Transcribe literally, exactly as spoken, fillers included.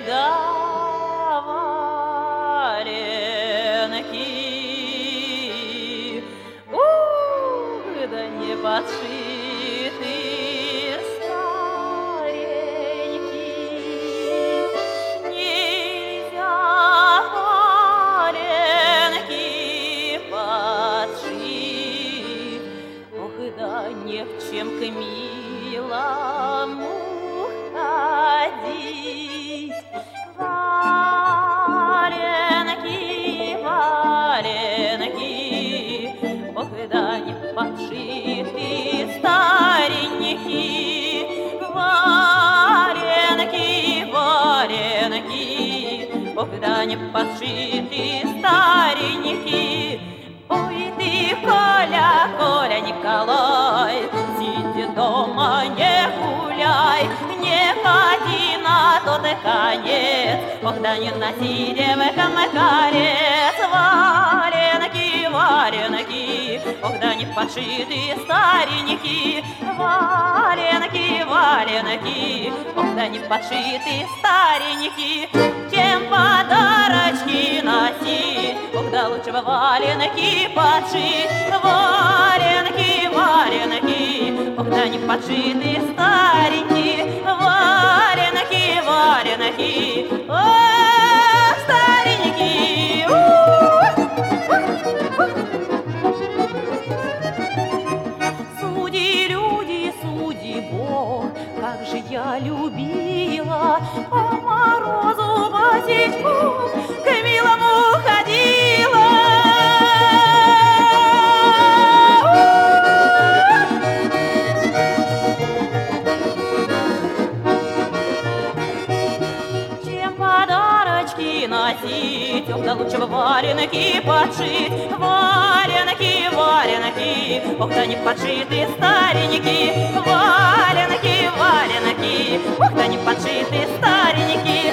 да валенки, ух, да не подшиты старенькие. Нельзя валенки подшить, ох, да не в чем к милому ходить. Валенки, валенки, ох, да не подшиты старенькие. Валенки, валенки, ох, да не подшиты старенькие. Ой, ты, Коля, Коля, Николай, сиди дома, не гуляй, не ходи на тот конец, ох, да не носи девкам карец. Валенки, валенки, ох, да не подшиты старенькие. Валенки, валенки, ох, да не подшиты старенькие. Чем подарочки носить, ох, да лучше бы валенки подшить. Валенки, валенки, ох, да не подшиты старенькие. Валенки, валенки, ох, старенькие. Суди, люди, суди, Бог, как же я любила по морозу босичком к милому ходила. Чем подарочки носить, ох, да лучше бы валенки подшить. Валенки, валенки, ох, да не подшиты старенькие. Валенки, валенки, ох, да не подшиты старенькие.